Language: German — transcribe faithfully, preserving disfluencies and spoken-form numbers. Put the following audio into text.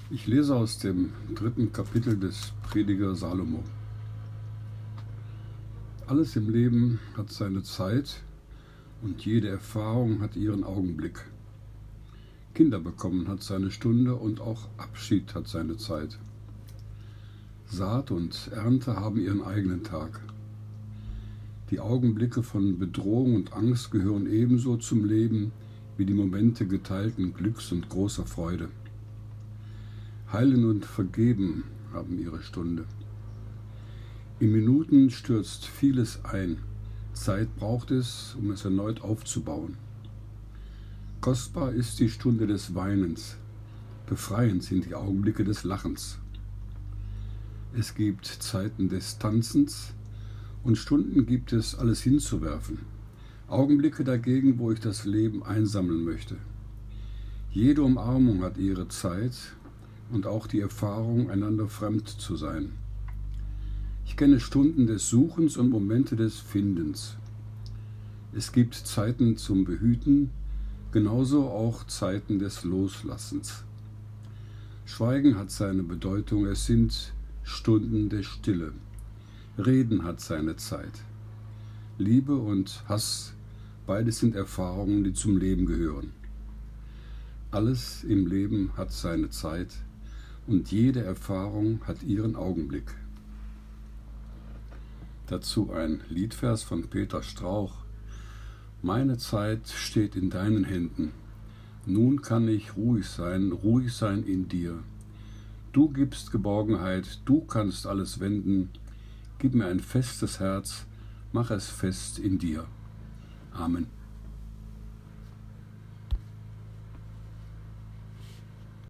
Ich lese aus dem dritten Kapitel des Prediger Salomo. Alles im Leben hat seine Zeit und jede Erfahrung hat ihren Augenblick. Kinder bekommen hat seine Stunde und auch Abschied hat seine Zeit. Saat und Ernte haben ihren eigenen Tag. Die Augenblicke von Bedrohung und Angst gehören ebenso zum Leben wie die Momente geteilten Glücks und großer Freude. Heilen und Vergeben haben ihre Stunde. In Minuten stürzt vieles ein. Zeit braucht es, um es erneut aufzubauen. Kostbar ist die Stunde des Weinens. Befreiend sind die Augenblicke des Lachens. Es gibt Zeiten des Tanzens und Stunden gibt es, alles hinzuwerfen. Augenblicke dagegen, wo ich das Leben einsammeln möchte. Jede Umarmung hat ihre Zeit und auch die Erfahrung, einander fremd zu sein. Ich kenne Stunden des Suchens und Momente des Findens. Es gibt Zeiten zum Behüten, genauso auch Zeiten des Loslassens. Schweigen hat seine Bedeutung, es sind Stunden der Stille. Reden hat seine Zeit. Liebe und Hass, beides sind Erfahrungen, die zum Leben gehören. Alles im Leben hat seine Zeit und jede Erfahrung hat ihren Augenblick. Dazu ein Liedvers von Peter Strauch. Meine Zeit steht in deinen Händen. Nun kann ich ruhig sein, ruhig sein in dir. Du gibst Geborgenheit, du kannst alles wenden. Gib mir ein festes Herz, mach es fest in dir. Amen.